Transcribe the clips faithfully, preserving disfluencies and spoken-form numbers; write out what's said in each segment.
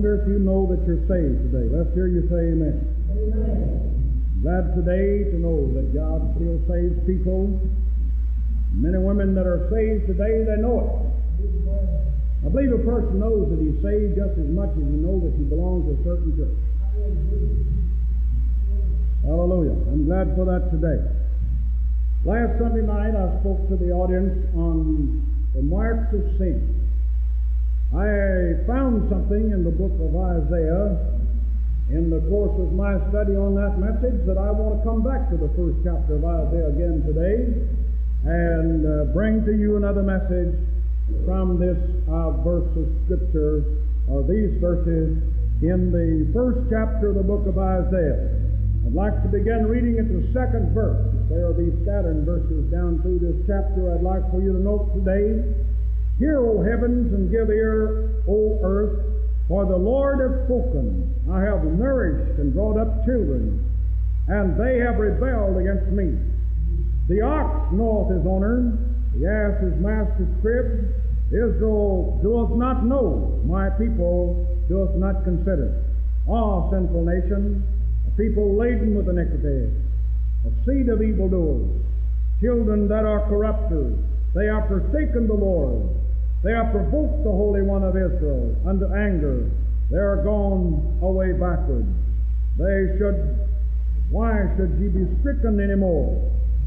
wonder if you know that you're saved today. Let's hear you say amen. Amen. Glad today to know that God still saves people. Men and women that are saved today, they know it. I believe a person knows that he's saved just as much as he knows that he belongs to a certain church. Hallelujah. I'm glad for that today. Last Sunday night I spoke to the audience on the marks of sin. I found something in the book of Isaiah in the course of my study on that message that I want to come back to the first chapter of Isaiah again today and uh, bring to you another message from this uh, verse of Scripture, or these verses in the first chapter of the book of Isaiah. I'd like to begin reading at the second verse. There will be scattered verses down through this chapter. I'd like for you to note today, "Hear, O heavens, and give ear, O earth, for the Lord hath spoken. I have nourished and brought up children, and they have rebelled against me. The ox knoweth his owner, the ass his master's crib. Israel doeth not know, my people doeth not consider. Ah, sinful nation, a people laden with iniquity, a seed of evildoers, children that are corrupters. They have forsaken the Lord. They have provoked the Holy One of Israel unto anger. They are gone away backward. They should, why should ye be stricken any more?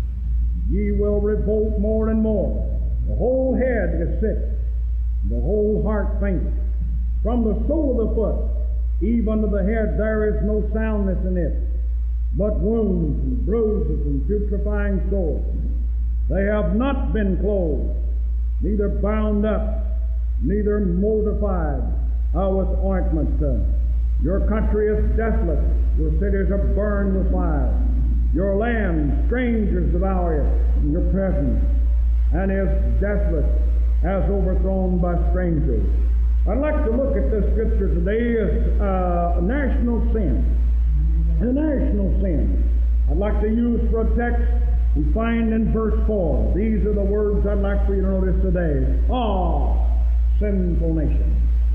Ye will revolt more and more. The whole head is sick, the whole heart faint. From the sole of the foot even to the head there is no soundness in it, but wounds and bruises and putrefying sores. They have not been clothed, neither bound up, neither mortified uh, with ointment. Uh, your country is desolate, your cities are burned with fire. Your land, strangers devour it in your presence, and is desolate, as overthrown by strangers." I'd like to look at this scripture today as uh, a national sin. A national sin. I'd like to use for a text we find in verse four. These are the words I'd like for you to notice today. "Ah, sinful nation.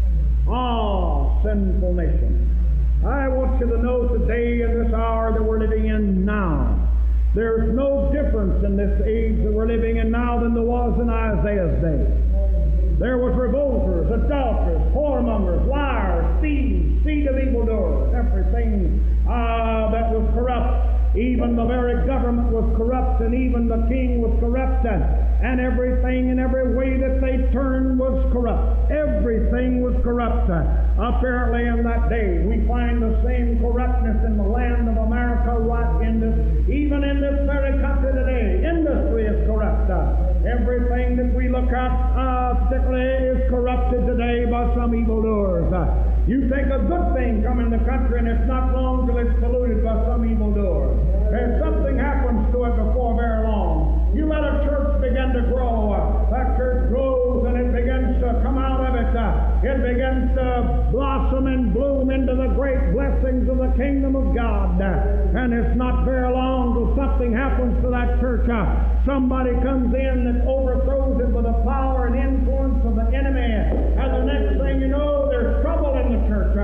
Ah, sinful nation." I want you to know today in this hour that we're living in now, there's no difference in this age that we're living in now than there was in Isaiah's day. There was revolters, adulterers, whoremongers, liars, thieves, seed of evildoers, everything uh, that was corrupt. Even the very government was corrupt, and even the king was corrupt, and everything in every way that they turned was corrupt. Everything was corrupt. Apparently in that day we find the same corruptness in the land of America right in this, even in this very country today. Industry is corrupt. Everything that we look at uh, particularly is corrupted today by some evildoers. You think a good thing come in the country, and it's not long till it's polluted by some evildoers. And something happens to it before very long. You let a church begin to grow. That church grows and it begins to come out of it. It begins to blossom and bloom into the great blessings of the kingdom of God. And it's not very long till something happens to that church. Somebody comes in that overthrows it with the power and influence of the enemy. And the next thing you know, there's trouble in the church.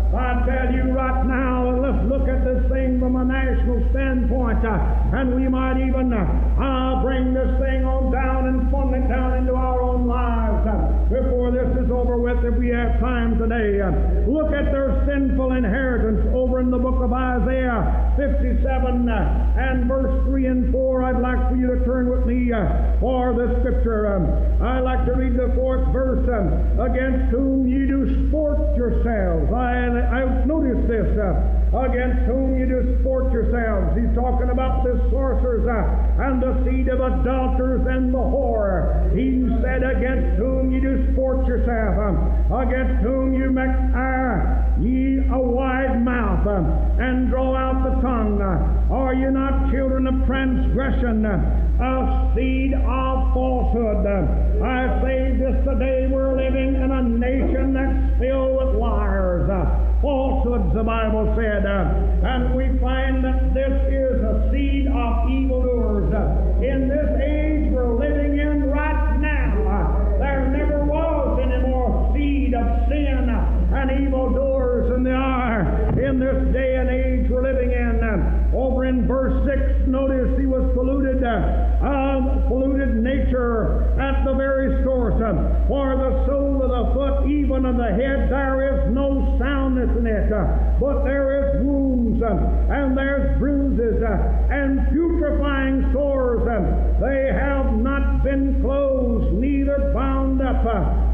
I tell you right now, let's look at this thing from a national standpoint, uh, and we might even uh, uh, bring this thing on down and funnel it down into our own lives uh, before this is over with, if we have time today. Uh, look at their sinful inheritance over in the book of Isaiah fifty-seven uh, and verse three and four. I'd like for you to turn with me uh, for the scripture. Um, I'd like to read the fourth verse. Um, against whom ye do sport yourselves. I, I noticed this. Uh, against whom you do sport yourselves. He's talking about the sorcerers uh, and the seed of adulterers and the whore. He said, against whom you do sport yourself, uh, against whom you make uh, ye a wide mouth uh, and draw out the tongue. Uh, are you not children of transgression, uh, a seed of falsehood? Uh, I say this today, we're living in a nation that's filled with liars. Uh, falsehoods, the Bible said, uh, and we find that this is a seed of evildoers. Uh, in this age we're living in right now, uh, there never was any more seed of sin uh, and evildoers For the sole of the foot, even of the head, there is no soundness in it, but there is wounds, and there's bruises, and putrefying sores. They have not been closed, neither bound up,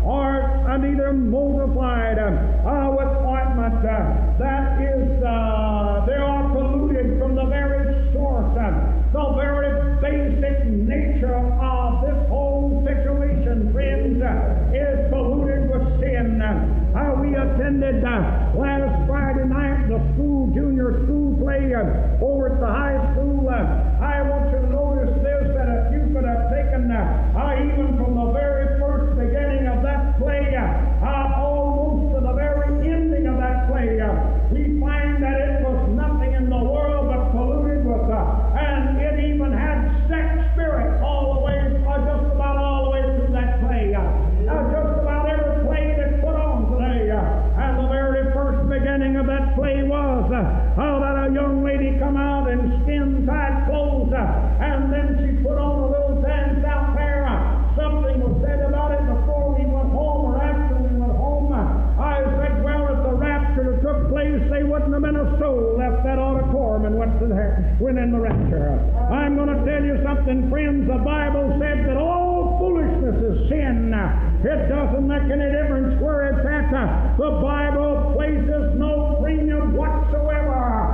or neither multiplied uh, with ointment. That is, uh, they are polluted from the very source, the very basic nature of this whole situation, friends, is polluted with sin. Uh, we attended uh, last Friday night the school, junior school play uh, over at the high school. Uh, I want you to notice this, that if you could have taken, uh, uh, even from the very first beginning of that play, uh, uh, almost to the very ending of that play, uh, we find that it was nothing in the world but polluted with, uh, and it even had sex spirit all the way, uh, just about all the way through that play. Uh, uh, just about every play that's put on today. Uh, and the very first beginning of that play was uh, how that a young lady come out in skin-tight clothes, uh, and then she put on a little dance out there. Uh, something was said about it before we went home or after we went home. Uh, I said, well, if the rapture took place, they wouldn't have been a soul left that auditorium and went to the, went in the rapture. I'm going to tell you something, friends. The Bible said that all foolishness is sin. It doesn't make any difference where it's at. The Bible places no premium whatsoever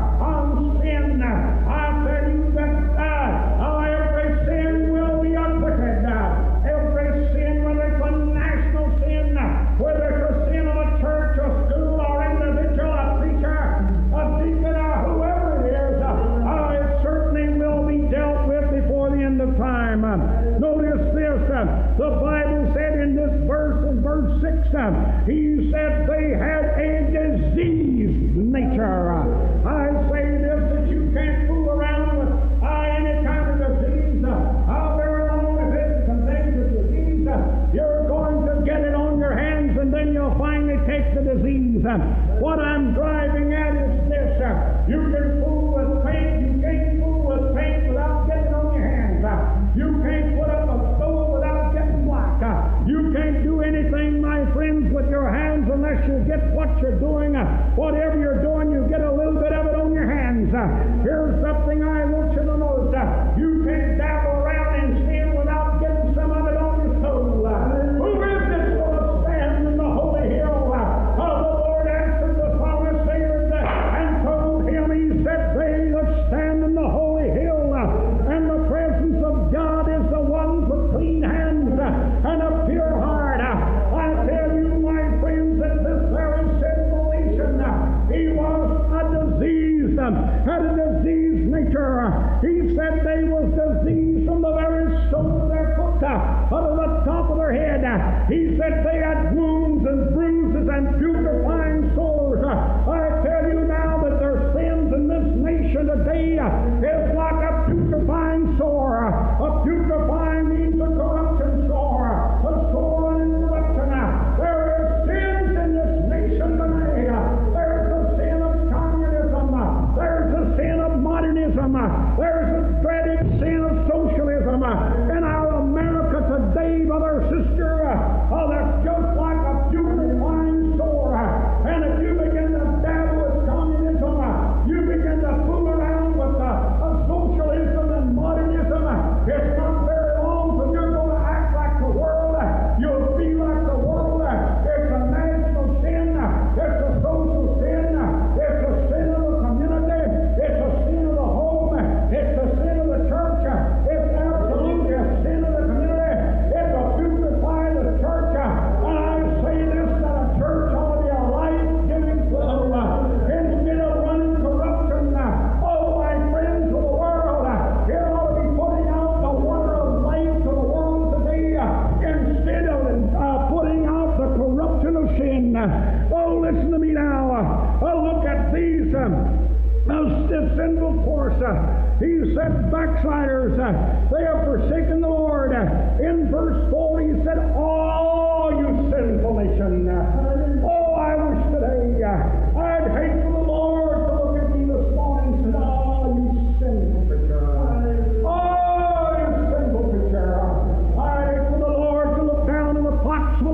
on sin. I tell you that uh, every sin will be acquitted. Every sin, whether it's a national sin, whether it's a sin of a church, a school, or individual, a preacher, a deacon, or whoever it is, uh, it certainly will be dealt with before the end of time. Uh, notice this, uh, the Bible said in this verse, in verse six, uh, he said they had a diseased nature. Uh, I say this, that you can't fool around with uh, any kind of disease. Uh, very long if it's contagious disease, uh, you're going to get it on your hands, and then you'll finally take the disease. Uh, what I'm driving at is this, uh, you can fool with paint, you can't fool with paint without getting it on your hands. Uh, you can't put up a stove without getting black. Uh, you can't do anything, my friends, with your hands unless you get what you're doing. Uh, whatever you're doing, you get a little bit of it on your hands. Uh, here's something I want you to notice. Uh, you can't dabble around in sin without getting some of it on your soul. Uh, who is this going to stand in the holy hill? Uh, uh, the Lord answered the psalmist and told him, he said, they that stand in the holy hill, uh, and the presence of God is the ones with clean hands uh, and a pure heart. Uh, I tell you, my friends, that this very sinful nation, uh, he was a diseased, um, had a diseased nature. Uh, he said they was diseased from the very sole of their foot uh, out of the top of their head. Uh, he said they had wounds and bruises and putrefying sores. Uh, I tell you now that their sins in this nation today uh, is like a putrefying sore. Uh, a putrefying means a corruption sore. Uh, a sore and corruption. Uh, there is sins in this nation today. Uh, there's the sin of communism. Uh, there's the sin of modernism. Uh, there's the dreaded sin of socialism. Uh, in our America today, brother, sister, uh, oh, that's just like a putrefying sore. Uh, and if you begin to dabble with communism, uh, you begin to fool around with uh, socialism and modernism, uh, it's not very long till you're going to act like the world. Uh, you'll be like the world. Uh, it's a national sin. Uh, it's a social sin. Uh, it's a sin of the community. It's a sin of the home. Uh, it's a sin of the church. Uh, it's absolutely a sin of the community. It's a putrefy the church. Uh, and I say this, that a church ought to be a life-giving flow. Uh, instead of running corruption, uh, oh, my friends of the world, uh, it ought to be putting out the water of life to the world today uh, instead of uh, putting out the corruption of sin. Uh, oh, listen to me now. Uh, oh, look at these. Um, Of this sinful course. Uh, he said, backsliders, uh, they have forsaken the Lord. Uh, in verse four, he said, oh, you sinful nation. Uh, oh, I wish today uh, I'd hate for the Lord to look at me this morning and say, oh, you sinful preacher. Oh, you sinful preacher. I'd hate for the Lord to look down in the clocks of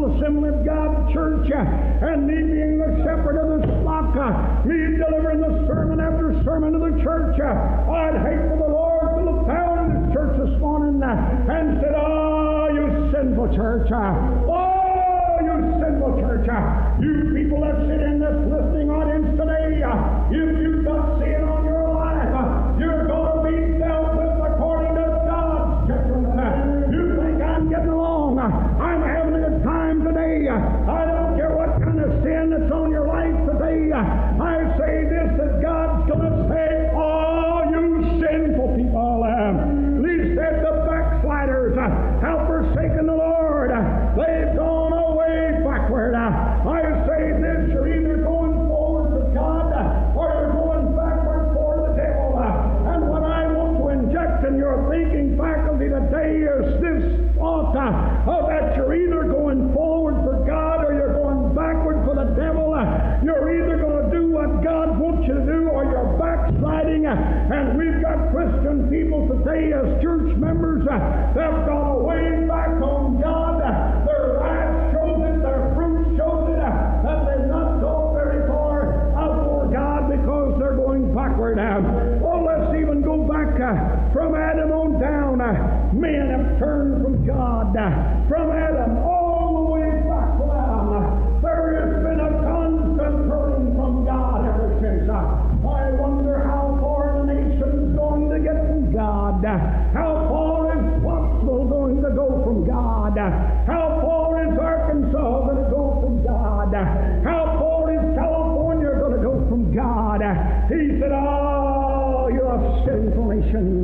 and me being the shepherd of this flock, me delivering the sermon after sermon to the church, I'd hate for the Lord to look down in this church this morning and said, "Oh, you sinful church! Oh, you sinful church! You people that sit in this listening audience today, if you've got sin on your life, you're going to be dealt with according to God's judgment. You think I'm getting along? I'm having a good time today. I don't care what kind of sin that's on your life today. I say this, that God's going to say, "Oh, you sinful people." He said the backsliders have forsaken the Lord. They've gone away backward. I say this, you're either going forward for God or you're going backward for the devil. And what I want to inject in your thinking faculty today is this thought uh, that you're either going forward for God or you're going backward for the devil. You're either going to do what God wants you to do or you're backsliding. And we've got Christian people today as church members uh, that have gone away back on God. Their lives shows it, their fruit shows it, uh, that they've not gone very far out for God because they're going backward. Uh, oh, let's even go back uh, from Adam on down. Uh, men have turned from God. Uh, from Adam all the way back to Adam. Uh, there has been a constant turning from God ever since. Uh, I wonder how far the nation's going to get from God. Uh, how far is Wattsville going to go from God? Uh, how far is Arkansas going to go from God? Uh, how far is California going to go from God? Uh, he said, "Oh, you're a sinful nation."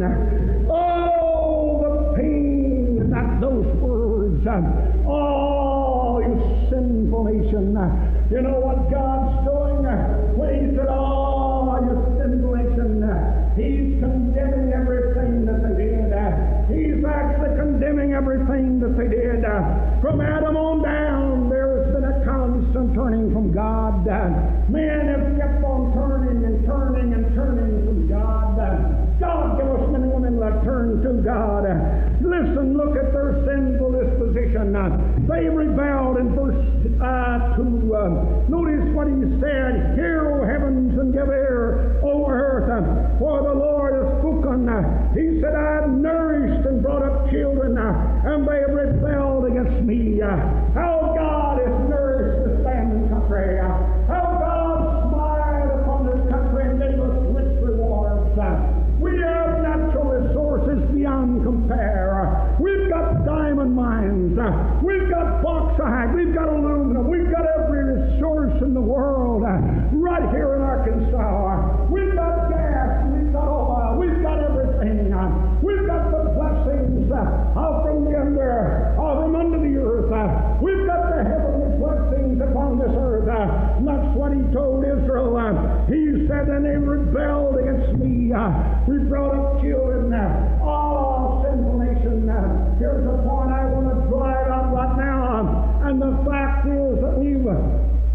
Oh, the pain in that those words. Oh, you sinful nation. You know what God's doing when he said, "Oh, you sinful nation"? He's condemning everything that they did. He's actually condemning everything that they did. From Adam on down, there's been a constant turning from God. Men have kept on turning and turning and turning from God. God give us men and women that turn to God. Listen, look at their sinful disposition. They rebelled in verse uh, two. Uh, notice what he said, "Hear, O heavens, and give ear, O earth, for the Lord has spoken." He said, "I have nourished and brought up children, and they have rebelled against me." How God has nourished this land and country. How God smiled upon this country and gave us rich rewards. We have natural resources beyond compare. We've got diamond mines. We've got bauxite. We've got aluminum. We've got every resource in the world right here in Arkansas. We've got gas. We've got oil. We've got everything. We've got the blessings uh, from the under, uh, from under the earth. Uh, we've got the heavenly blessings upon this earth. Uh, and that's what he told Israel. Uh, he said, "And they rebelled against me. Uh, we brought up children." Uh, oh, sinful nation. Uh, here's the point I want to drive out right now. Uh, and the fact is that we've uh,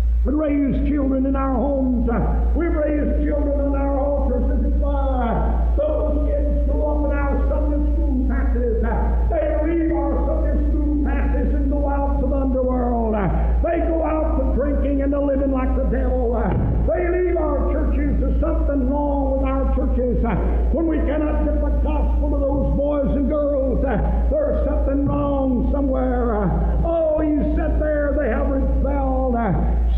raised children in our homes. Uh, we've raised children on our altars. As if uh, those kids go up in our Sunday school passes. Uh, they leave our Sunday school passes and go out to the underworld. Uh, they go out to drinking and to living like the devil. Uh, they leave our churches. There's something wrong with our churches. Uh, when we cannot get the gospel to those boys and girls, uh, there's something wrong somewhere. Uh, oh, he said there they have rebelled. Uh,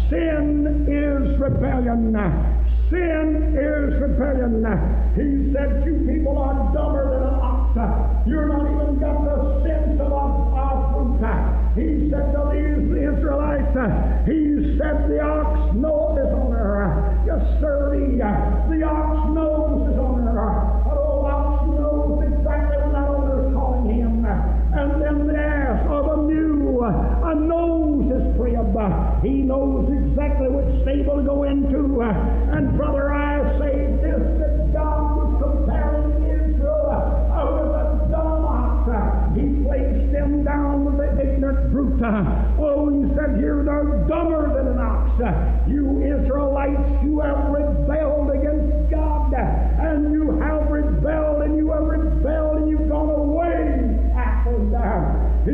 sin is rebellion. Uh, Sin is rebellion. He said, "You people are dumber than an ox. You're not even got the sense of a fruit." He said to these Israelites, he said, "The ox knows his owner." Yes, sir, the ox knows his owner. That old ox knows exactly when that owner is calling him. And then the ass or the mule uh, knows his crib. He knows exactly which stable to go into. And brother, I say this, that God was comparing Israel uh, with a dumb ox. He placed them down with the ignorant brute. Oh, he said, "You're dumber than an ox. You Israelites, you have rebelled against God, and you have rebelled, and you have rebelled, and you've gone away backward." He said,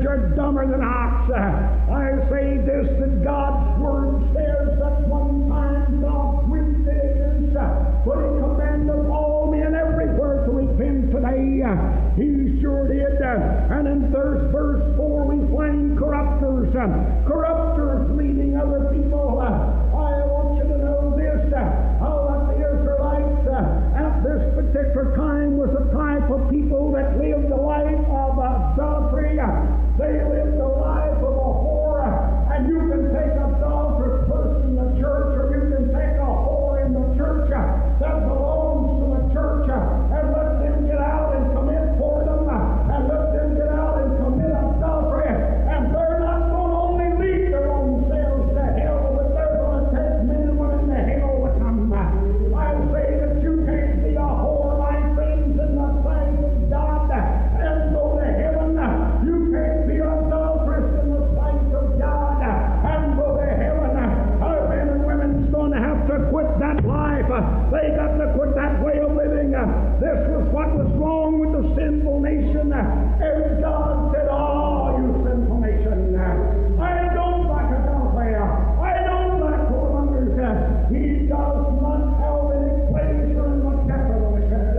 you're dumber than ox. I say this, that God's Word says that one time God winked the ignorance, but He commanded all men everywhere to repent today. He sure did. And in verse four we find corrupters, corrupters leading other people. I want you to know this, how that the Israelites at this particular time was a type of people that lived the life of adultery. They lived the life of a whore, and you can take a adulterous person in the church, or you can take a whore in the church that belongs to the church, and let them get out and commit whoredom, and let them get out and commit adultery, and they're not going to only lead their own selves to hell, but they're going to take men and women to hell with them. I say that you can't be a whore, my friends, in the sight of God and go to heaven. You can't be adulterous in the sight of God and go to heaven. Our men and women's going to have to quit that life. They got to quit that way of living. This was what was wrong with the sinful nation. And God said, "Oh, you sinful nation, I don't like adultery. I don't like whoremongers. He does not have any pleasure in the capital."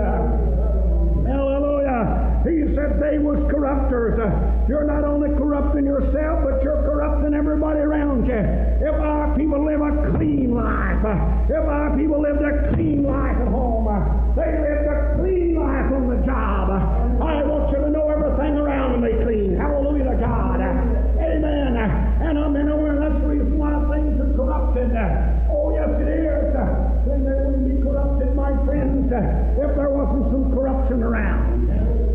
Hallelujah. He said they was corrupters. You're not only corrupting yourself, but you're corrupting everybody around you. If our people live a clean life, if our people lived a clean life at home, they lived a clean life on the job, I want you to know everything around them is clean. Hallelujah to God. Amen. And I'm in a way, that's the reason why things are corrupted. Oh, yes, it is. Then they wouldn't be corrupted, my friends, if there wasn't some corruption around.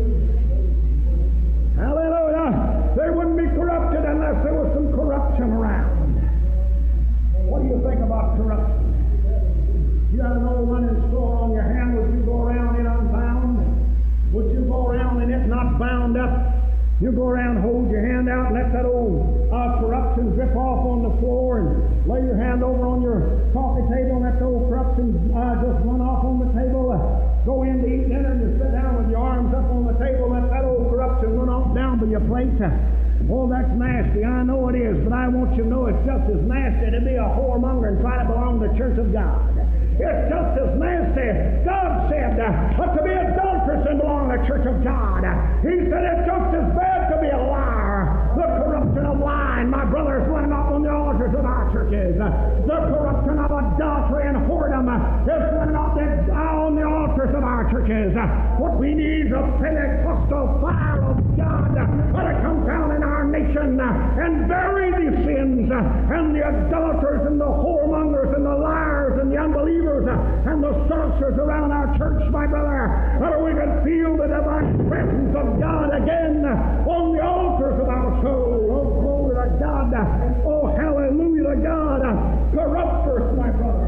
Hallelujah. They wouldn't be corrupted unless there was some corruption around. What do you think about corruption? You got an old running store on your hand. Would you go around it unbound? Would you go around in it not bound up? You go around, hold your hand out, and let that old uh, corruption drip off on the floor, and lay your hand over on your coffee table, and let the old corruption uh, just run off on the table. Uh, go in to eat dinner, and you sit down with your arms up on the table, let that old corruption run off down to your plate. Uh, oh, that's nasty. I know it is, but I want you to know it's just as nasty to be a whoremonger and try to belong to the church of God. It's just as nasty. God said uh, to be adulterous and belong to the church of God. He said it's just as bad to be a liar. The corruption of lying, my brothers, running up on the altars of our churches. The corruption of adultery and whoredom is running up on the altars of our churches. What we need is a Pentecostal fire of God to come down in our nation and bury the sins and the adulterers and the whoremongers and the liars and the unbelievers and the sorcerers around our church, my brother, that we can feel the divine presence of God again on the altars of our soul. Oh, glory to God. Oh, hallelujah to God. Corrupters, my brother.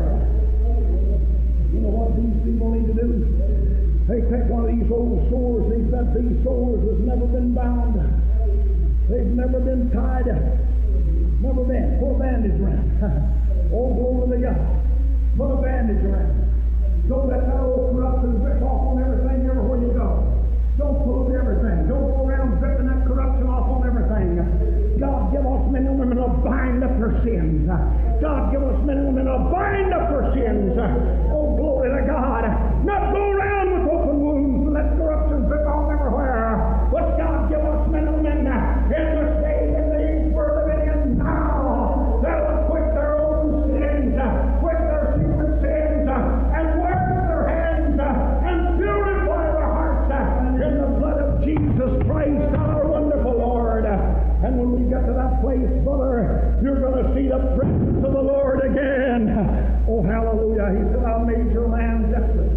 You know what these people need to do? They take one of these old sores. They said these sores has never been bound. They've never been tied. Never been. Put a bandage around. Oh, glory to God. Put a bandage around. Don't let that old corruption rip off on everything everywhere you go. Don't pull up everything. Don't go around ripping that corruption off on everything. God give us men and women to bind up their sins. God give us men and women to bind up their sins. Oh, glory to God. Not go around with open wounds and let corruption rip off everywhere. But God give us men and women in this day and age we're living in now that'll quit their own sins, quit their secret sins, and wash their hands and purify their hearts in the blood of Jesus Christ, our wonderful Lord. And when we get to that place, brother, you're going to see the presence of the Lord again. Oh, hallelujah. He said, I made your land desolate.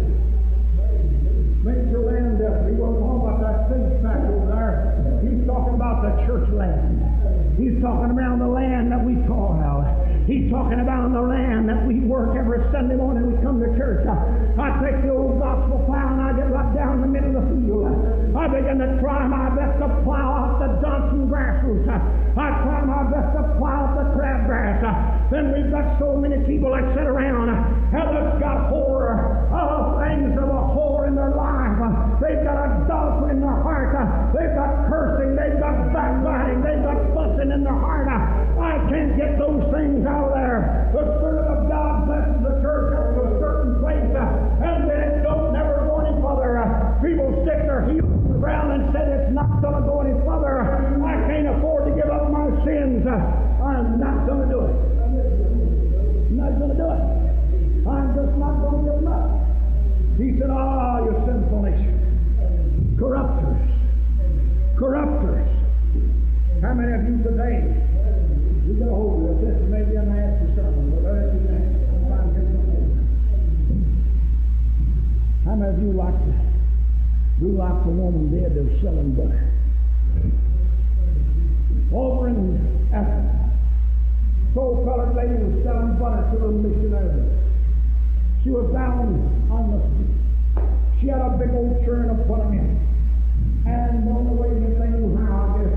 Made your land desolate. He wasn't talking about that sin sack over there. He's talking about the church land. He's talking around the land that we toil. He's talking about the land that we work every Sunday morning we come to church. I take the old gospel plow and I get right down in the middle of the field. I begin to try my best to plow out the Johnson grass roots. I try my best to plow out the crabgrass. Then we've got so many people that sit around and they've got horror of things of a whore in their life. They've got adultery in their heart. They've got cursing. They've got backbiting. uh, I'm not going to do it. I'm not going to do it. I'm just not going to give them up. He said, ah, you sinful nation. Corrupters. Corruptors. How many of you today, you get a hold of this, this may be a nasty sermon, but let it be nasty. I'm trying to get something over. How many of you like to do like the woman did that was selling butter? Over in Africa, so colored lady was selling butter to the missionaries. She was down on the street. She had a big old churn of butter in. And the only way that they knew how, I guess,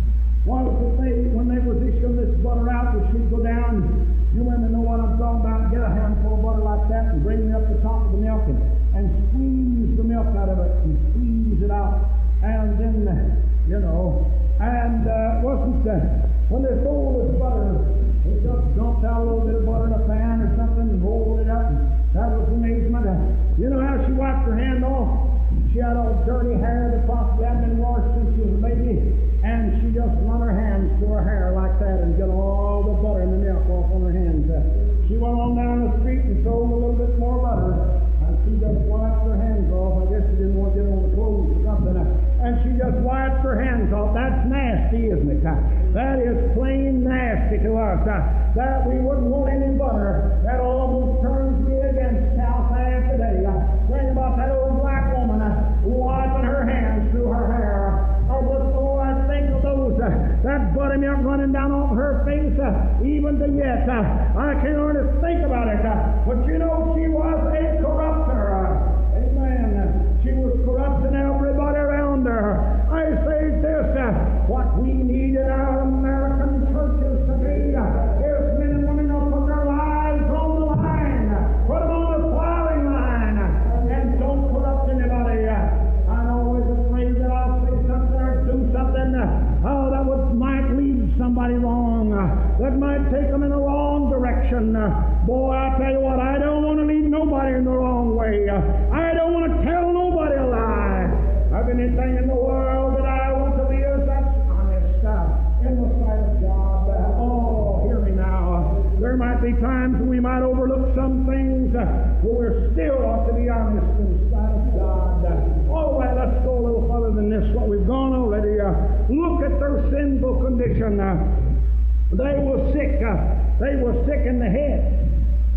was that they, when they was issuing this butter out, that she'd go down, you women know what I'm talking about, get a handful of butter like that and bring it up the top of the milk and, and squeeze the milk out of it and squeeze it out. And then, uh, you know, and uh, wasn't, uh, when they sold this butter, they just dumped out a little bit of butter in a pan or something and rolled it up. And that was amazement. Uh, you know how she wiped her hand off? She had all dirty hair that possibly hadn't been washed since she was a baby, and she just run her hands through her hair like that and get all the butter and the milk off on her hands. Uh, she went on down the street and sold a little bit more butter, and she just wiped her hands off. I guess she didn't want to get on the clothes or something. Uh, and she just wiped her hands off. That's nasty, isn't it? Uh, that is plain nasty to us. Uh, that we wouldn't want any butter. That almost turns me against South Ave today. Uh, think about that old black woman uh, wiping her hands through her hair. Oh, but oh, I think of those, uh, that buttermilk running down off her face, uh, even to yet. Uh, I can't hardly think about it. Uh, but you know, she was a corrupter. Uh, amen. Uh, she was corrupting everybody around her. I say this, uh, what we need in our American churches today uh, is men and women who put their lives on the line. Put them on the plowing line. Uh, and don't corrupt anybody. Uh, I'm always afraid that I'll say something or do something uh, oh, that would, might lead somebody wrong. Uh, that might take them in the wrong direction. Uh, boy, I tell you what, I don't want to lead nobody in the wrong way. Uh, I don't want to tell nobody a lie. Of anything in the world that I want to be is that's honest uh, in the sight of God. Uh, oh, hear me now. Uh, there might be times when we might overlook some things, uh, but we're still ought to be honest in the sight of God. Uh, all right, let's go a little further than this, what we've gone already. Uh, look at their sinful condition. Uh, they were sick. Uh, they were sick in the head.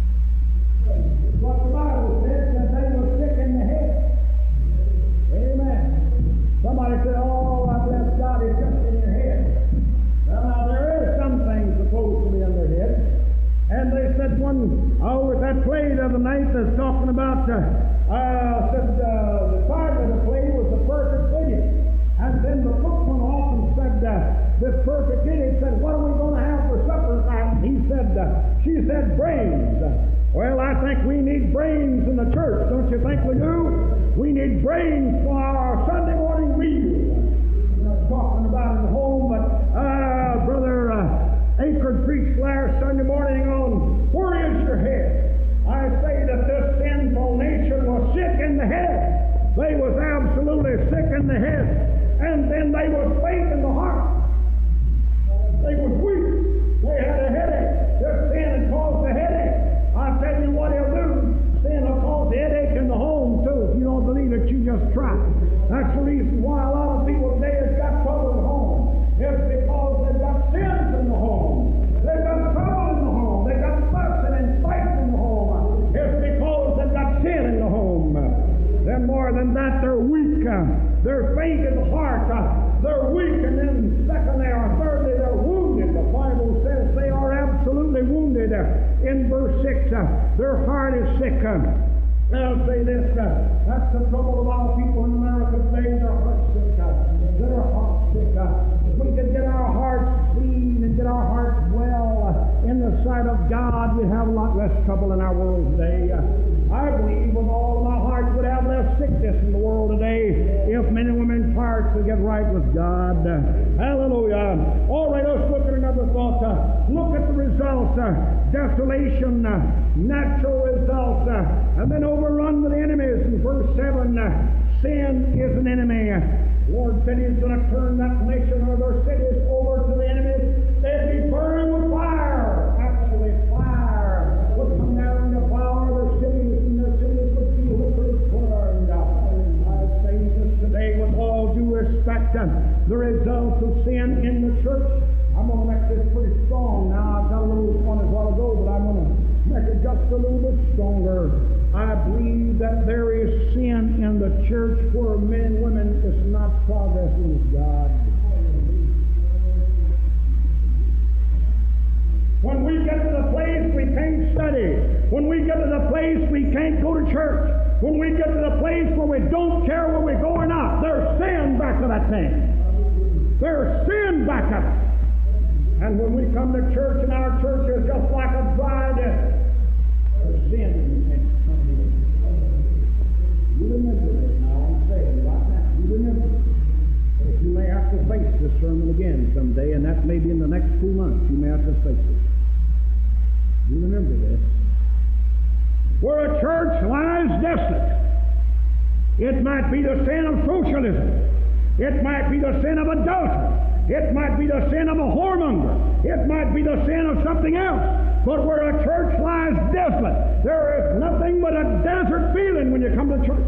What the Bible says, that they were sick in the head. Amen. Somebody said, oh, I bless God, it's just in your head. Well, now, there is some things supposed to be in their head. And they said one, oh, with that play the other night that's talking about, uh, uh, said uh, the title of the play was The Perfect Idiot. And then the bookman often said, uh, this perfect idiot said, what are we going to have for supper tonight? And he said, uh, she said, brains. Well, I think we need brains in the church. Don't you think we do? We need brains for our Sunday morning meal. I'm not talking about in the home, but uh, Brother uh, Akron preached last Sunday morning on where is your head? I say that this sinful nation was sick in the head. They was absolutely sick in the head. And then they was faint in the heart. They was weak. They had a headache. Their sin had caused a headache. I'll tell you what he'll do. Sin will cause a headache in the home, too. If you don't believe it, you just try. That's the reason why a lot of people today has got trouble at home. It's because they've got sins in the home. They've got trouble in the home. They've got fussing and fighting in the home. It's because they've got sin in the home. Then more than that, they're weak. They're faint in the heart. They're weak. And then secondly or thirdly, they're wounded. The Bible says they are absolutely wounded. In verse six, their heart is sick. I'll say this, that's the trouble of all people in America today. Their heart's sick. Their heart's sick. If we could get our hearts clean and get our hearts well in the sight of God, we'd have a lot less trouble in our world today. I believe with all of my heart we'd have less sickness in the world today if men and women's hearts would get right with God. Hallelujah. All right, let's look at another thought. Look at the results. Desolation, natural results, and then overrun with enemies. In verse seven, sin is an enemy. The Lord said He's going to turn that nation or their cities over to the enemies. They'd be Praise God. When we get to the place we can't study, when we get to the place we can't go to church, when we get to the place where we don't care where we go or not, there's sin back of that thing. There's sin back of it. And when we come to church and our church is just like a dry desert, there's sin in the thing. You remember this now, I'm saying right now. You remember this. You may have to face this sermon again someday, and that may be in the next two months. You may have to face it. You remember this. Where a church lies desolate, it might be the sin of socialism. It might be the sin of adultery. It might be the sin of a whoremonger. It might be the sin of something else. But where a church lies desolate, there is nothing but a desert feeling when you come to church.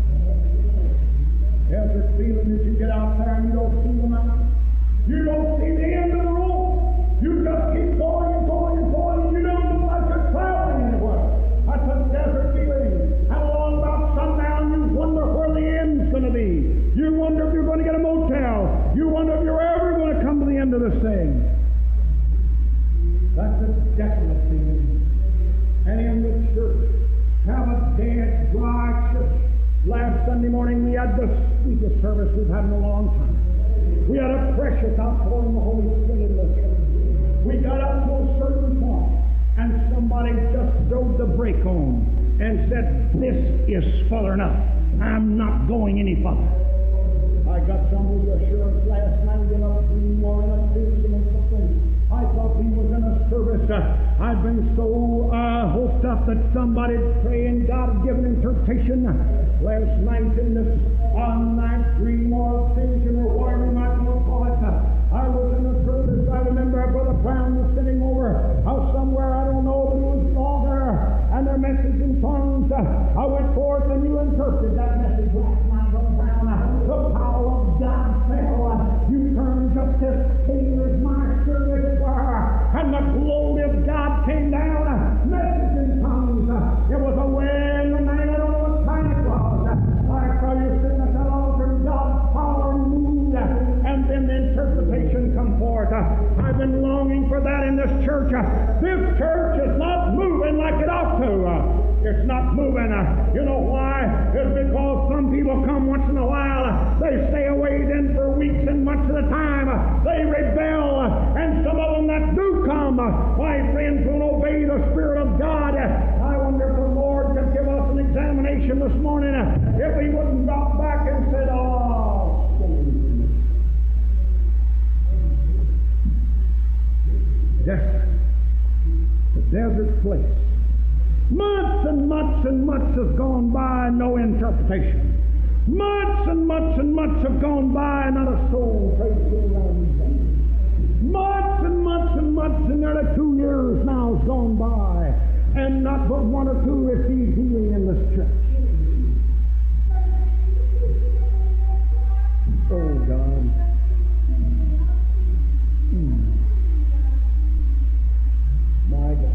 Desert feeling as you get out there and you don't see the mountain. You don't see the end of the road. You just keep going and going and going, and you don't look like you're traveling anywhere. That's a desert feeling. And along about sundown, you wonder where the end's going to be. You wonder if you're going to get a motel. You wonder if you're ever going to come to the end of this thing. That's a desolate feeling. And in the church, have a dead, dry church. Last Sunday morning we had the sweetest service we've had in a long time. We had a precious outpouring of the Holy Spirit in the church. We got up to a certain point, and somebody just throwed the brake on and said, "This is further enough. I'm not going any further." I got some reassurance last night in a dream or in a vision or something. I thought he was in a service. Uh, I've been so uh, hoped up that somebody praying God had given interpretation. Last night in this uh, night dream or vision or whatever you might want to call it, uh, I was in a service. I remember Brother Brown was sitting over out somewhere, I don't know, but it was all there, and their message in tongues. Uh, I went forth and you interpreted that message last night, Brother Brown. Uh, the power of God fell. Uh, you turned just as Taylor's master, as it were, and the glory of God came down. Uh, message in tongues. Uh, it was a wind, and I don't know what time it was. Uh, I saw you sitting at that altar, and God's power moved, uh, and then the interpretation come forth. Uh, I've been longing for that in this church. Uh, this church is not moving like it ought to. Uh, it's not moving. Uh, you know why? It's because some people come once in a while. Uh, they stay away then for weeks and months at a time. Uh, they rebel. Uh, and some of them that do come, uh, my friends, will obey the Spirit of God. Uh, I wonder if the Lord could give us an examination this morning. Uh, if He wouldn't drop back and said, "Oh, desert, the desert place. Months and months and months has gone by, no interpretation. Months and months and months have gone by, not a soul prays to around me. Months and months and months, and nearly two years now has gone by, and not but one or two received healing in this church. Oh, God. Hmm. My God.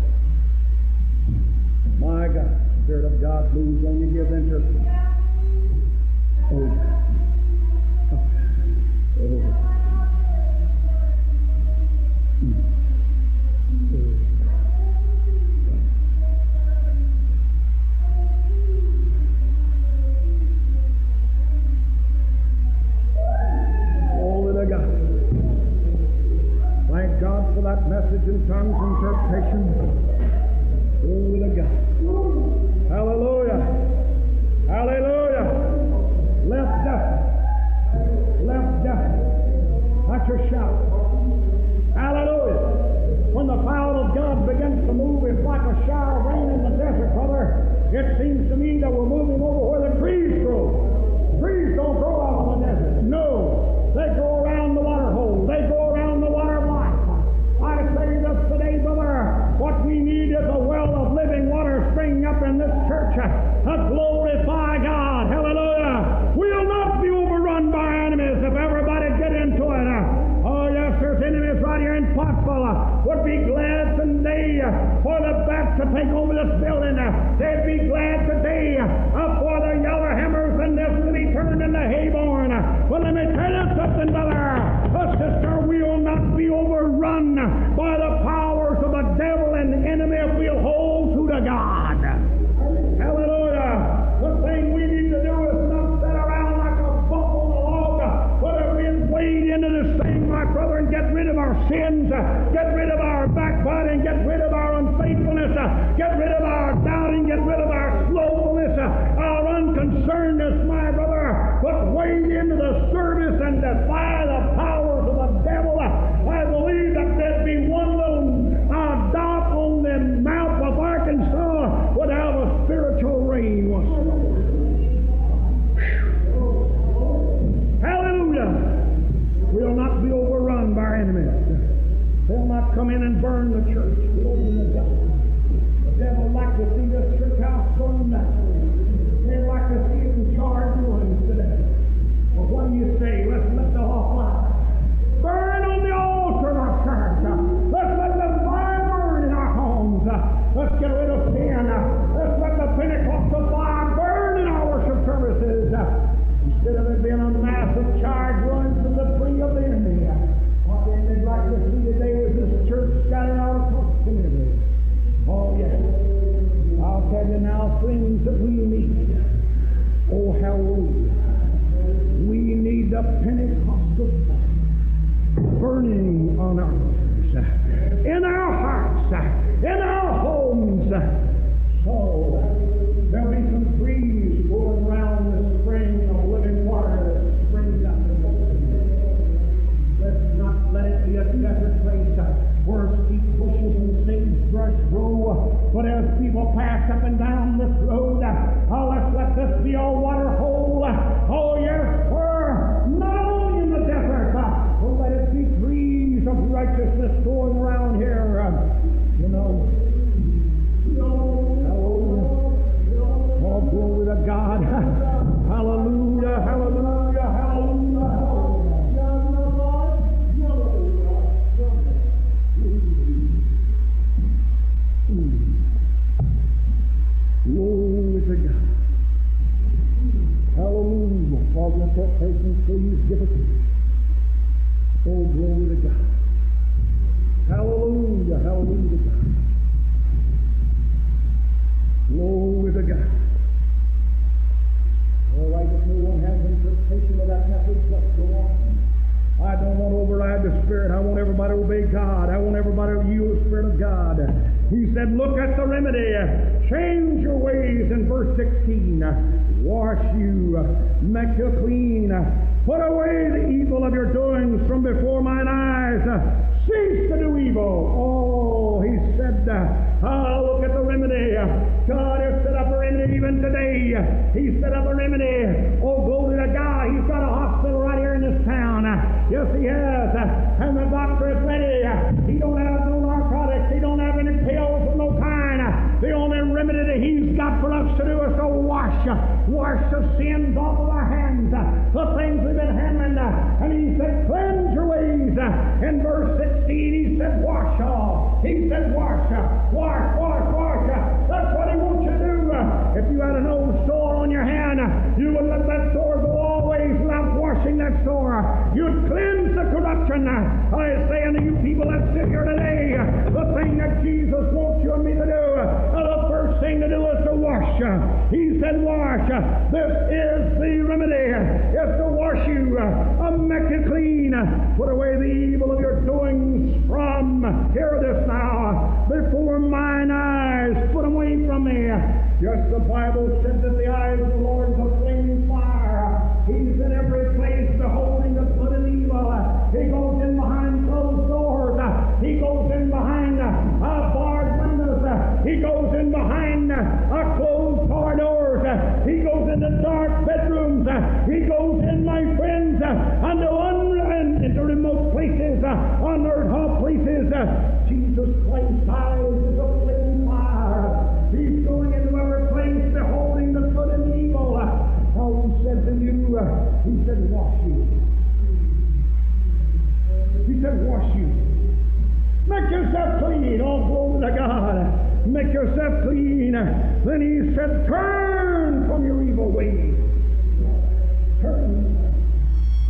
My God. Spirit of God moves when you give interpretation. Oh. Oh. Oh. Hmm. Thank God for that message in tongues interpretation. Glory to God. Hallelujah. Hallelujah. Left deaf. Left deaf. That's your shout. Hallelujah. When the power of God begins to move, it's like a shower of rain in the desert, brother. It seems to me that we're moving over where the trees grow. Trees don't grow out in the desert. No. They grow around the water hole. They grow around the water of life. I say this today, brother, what we need is a well of living water springing up in this church to glorify God. Hallelujah. We'll not be overrun by enemies if everybody get into it. Oh, yes, there's enemies right here in Pottsville. Would be glad someday for the bats to take over this building. They'd be glad today for the Yellow Hammers and this to be turned into Hayborn. But let me tell you something, brother. A sister will not be overrun by the powers of the devil and the enemy if we'll hold to the God. Hallelujah. The thing we need to do is not sit around like a bump on a log, but if we'll wade into this thing, my brother, and get rid of our sins, get rid of our backbiting, get rid of our unfaithfulness, get rid of our doubting, get rid of our slowfulness, our unconcernedness, my brother, but wade into the service and defy the powers of the devil. I believe that there'd be one little uh, dot on the mouth of Arkansas would have a spiritual rain once in a while. Hallelujah! We'll not be overrun by our enemies. They'll not come in and burn the church. Glory to God. The devil would like to see this church house burned down. They'd like to see it in charred ruins today. Well, what do you say? Let's let the fire burn on the altar of our church. Let's let the fire burn in our homes. Let's get rid of sin. Let's let the Pentecostal fire burn in our worship services. Instead of it being a mass of charred ruins from the tree of the enemy. What they'd like to see today is this church scattered out across the community. Oh, yes. I'll tell you now, things that we need. Oh, hallelujah. We need the Pentecostal burning on our lives, in our hearts, in our homes. So, there'll be some trees blowing around this spring of living water that springs up in the Let's not let it be a desert place where steep bushes and sagebrush grow. But as people pass up and down this road, oh, let's let this be our water hole. Oh, yes, sir. Not only in the desert, but let it be trees of righteousness going around here. You know. Oh, glory to God. Hallelujah, hallelujah, hallelujah. Glory to God. Hallelujah. Father, let that patience, please give it to me. Oh, glory to God. Hallelujah, hallelujah to God. Glory to God. All right, if no one has interpretation of that message, let's go on. I don't want to override the Spirit. I want everybody to obey God. I want everybody to yield the Spirit of God. He said, look at the remedy. Change your ways in verse sixteen. Wash you. Make you clean. Put away the evil of your doings from before mine eyes. Cease to do evil. Oh, he said, oh, look at the remedy. God has set up a remedy even today. He set up a remedy. Oh, glory to God. He's got a hospital right here in this town. Yes, he has. And the doctor is ready. He don't have no narcotics. He don't have any pills of no kind. The only remedy that he's got for us to do is to wash. Wash the sins off of our hands. The things we've been handling. And he said, cleanse your ways. In verse sixteen, he said, wash all. He said, wash. Wash, wash, wash. That's what he wants you to do. If you had an old sore on your hand, you would let that sore go always without washing that sore. You'd cleanse the corruption. I say unto you people that sit here today, the thing that Jesus wants you and me to do, the first thing to do is to wash. He said, wash. This is the remedy. It's to wash you, and make you clean. Put away the evil of your doings from, hear this now, before mine eyes. Put them away from me. Yes, the Bible says that the eyes of the Lord is a flaming fire. He's in every place beholding the good and evil. He goes in behind closed doors. He goes in behind uh, barred windows. He goes in behind uh, closed corridors. He goes into dark bedrooms. He goes in, my friends, uh, into, un- and into remote places, uh, unearthly places. Jesus Christ's eyes is a flaming fire. He's going into every place beholding the good and evil. How he said to you, uh, he said, wash you. He said, wash you. Make yourself clean. Oh, glory to God. Make yourself clean. Then he said, turn from your evil ways. Turn.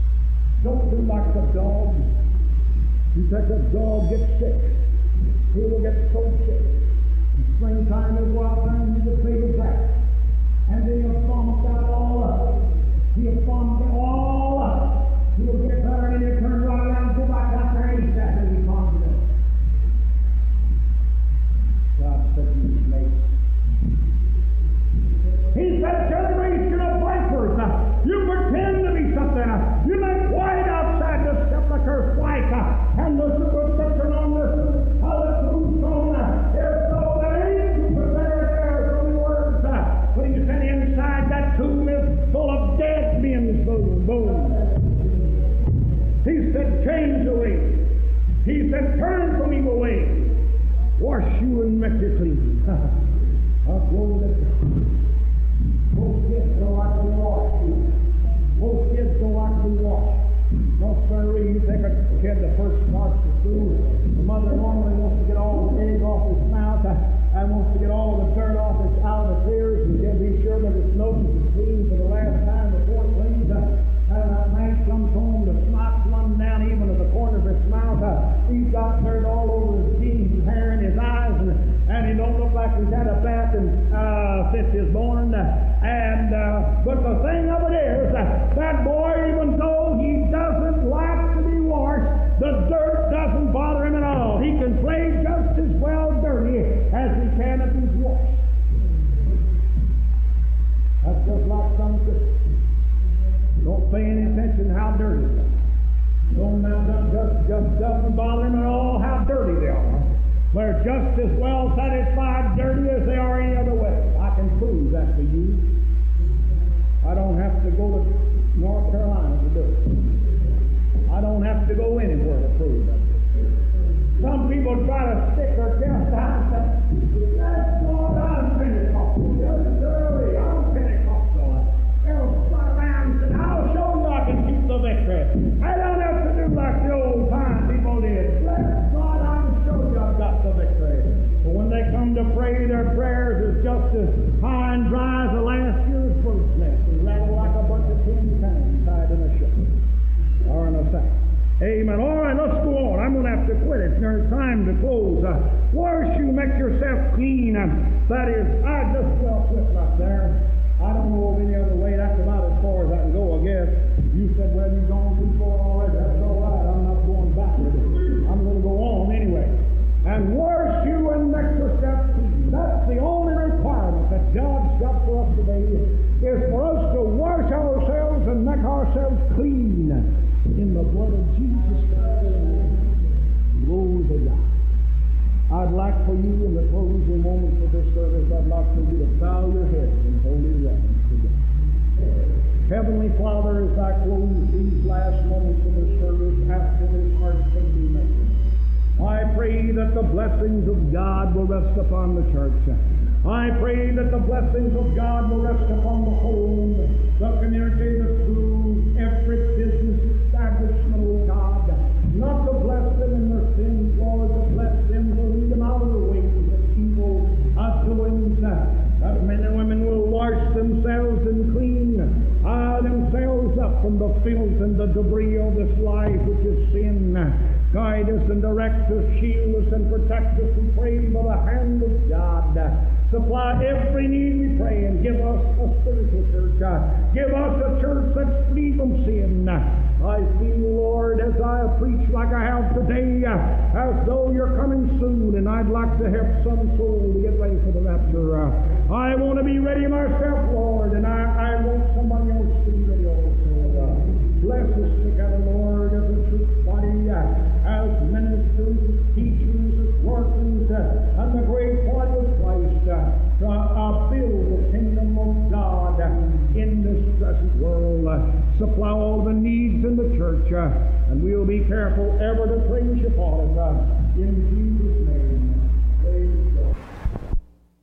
Don't do like the dog. You take a dog, gets sick. He will get so sick. Springtime is wild time, he's a big rat. And then he'll vomit that all up. He'll vomit it all up. He'll get better and then he'll turn right around and go back out there and eat that and he vomited it. God said to his mates, He said, generation of vipers, uh, you pretend to be something. Uh, you make white outside the sepulchre's white. Uh, and the superstition on this, how the tombstone uh, is so that ain't you prepare there so many words. Uh, when you said inside that tomb is full of dead men's bones. bones. He said, change the ways. He said, turn from evil ways. Wash you and make you clean. I'll go to Most kids don't like to be washed. Most kids don't like to be washed. No, sir, you take a kid that first starts to school, the mother normally wants to get all the egg off his mouth uh, and wants to get all the dirt off his out of his ears and get, be sure that his nose is clean for the last time before it cleans. Uh, and that man comes home, the snot's running down even at the corner of his mouth. Uh, he's got dirt all over his jeans, his hair, and his eyes, and, and he don't look like he's had a bath and, uh, since he's born. Uh, and uh, but the thing of it is, uh, that boy, even though he doesn't like to be washed, the dirt doesn't bother him at all. He can play just as well dirty as he can if he's washed. That's just like some Christians. Don't pay any attention how dirty they are. Don't that just, just doesn't bother them at all how dirty they are. They're just as well satisfied dirty as they are any other way. I can prove that to you. I don't have to go to North Carolina to do it. I don't have to go anywhere to prove that. Some people try to stick their chest out and say, that's what I'm Pentecostal. Just early, I'm Pentecostal. They'll fly around and say, I'll show you I can keep the victory. I don't have to do like the old time people did. Bless God, I can show you I've got the victory. But when they come to pray, their prayers is just as high and dry as the last year's bird's nest. They rattle like a bunch of tin cans tied in a ship or in a sack. Amen. All right, let's go on. I'm going to have to quit. It's near time to close. Uh, wash you, make yourself clean. Uh, that is, I just well quit right there. I don't know of any other way. That's about as far as I can go, I guess. You said, well, you've gone too far already. That's all right. I'm not going backward. I'm going to go on anyway. And wash you and make yourself clean. That's the only requirement that God's got for us today, is for us to wash ourselves and make ourselves clean in the blood of Jesus Christ. Glory to God. I'd like for you in the closing moments of this service, I'd like for you to bow your heads in holy reverence to God. Heavenly Father, as I close these last moments of this service after this heart-shaking message, I pray that the blessings of God will rest upon the church. I pray that the blessings of God will rest upon the home, the community, the school, every business establishment, oh God. Not to bless them in their sins, Lord, to bless them, to lead them out of the ways of evil of doings. That men and women will wash themselves and clean uh, themselves up from the filth and the debris of this life which is sin. Guide us and direct us, shield us and protect us, we pray, by the hand of God. Supply every need, we pray, and give us a spiritual church. Give us a church that's free from sin. I feel, Lord, as I preach like I have today, as though you're coming soon, and I'd like to help some soul to get ready for the rapture. I want to be ready myself, Lord, and I, I want somebody else to be ready also. Bless us together, Lord, as a church body, as ministers, as teachers, as workers, and the great part of Christ, to uh, build the kingdom of God in this present world. Supply all the needs in the church, and we'll be careful ever to praise you for it. In Jesus' name.